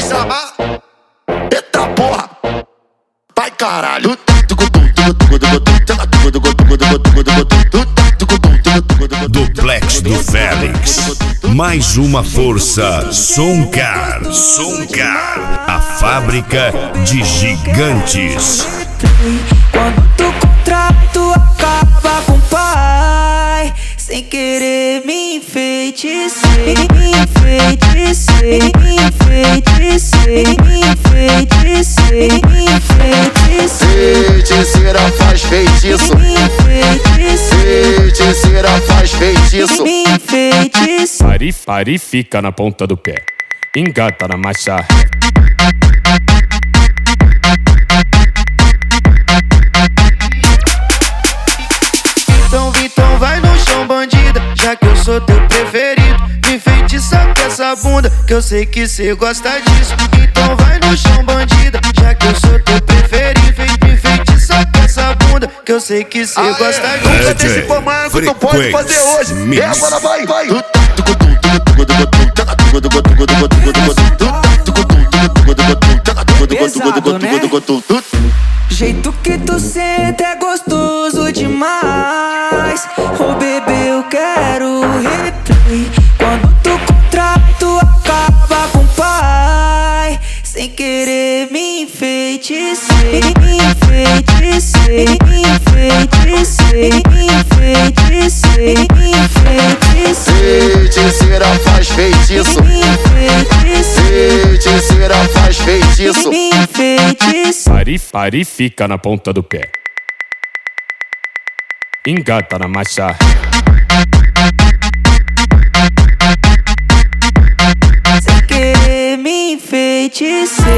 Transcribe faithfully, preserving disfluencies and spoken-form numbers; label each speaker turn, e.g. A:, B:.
A: chamar. Eita porra, vai caralho.
B: Duplex do Félix, mais uma força. Soncar, Soncar, a fábrica de gigantes.
C: Quando o contrato acaba com o pai, sem querer me enfeitecei, me enfeitecei, me enfeitecei, me enfeitecei, me enfeitecei.
A: Feiticeira faz feitiço,
C: Me enfeitecei,
A: feiticeira faz feitiço.
C: me enfeitecei.
D: Pare, pare e fica na ponta do pé. Engata na marcha.
E: Então, então vai no chão, bandida, já que eu sou teu preferido. Me enfeitiça com essa bunda, que eu sei que cê gosta disso. Então vai no chão, bandida, já que eu sou teu preferido. Me enfeitiça com essa bunda, que eu sei que cê gosta disso.
A: Nunca desse comando, tu pode fazer hoje. E agora vai, vai.
C: Pesado, né? Jeito que tu senta é gostoso demais. Ô bebê, eu quero replay. Quando tu contrato acaba com o pai, sem querer me enfeitecei, me enfeitecei, me enfeitecei, me enfeitecei, me enfeitecei.
A: Feiticeira faz feitiço,
C: Me enfeitecei,
A: feiticeira faz feitiço.
C: me enfeitecei.
D: Pare, pare e fica na ponta do pé. Engata na marcha.
C: Sem querer me enfeitecei.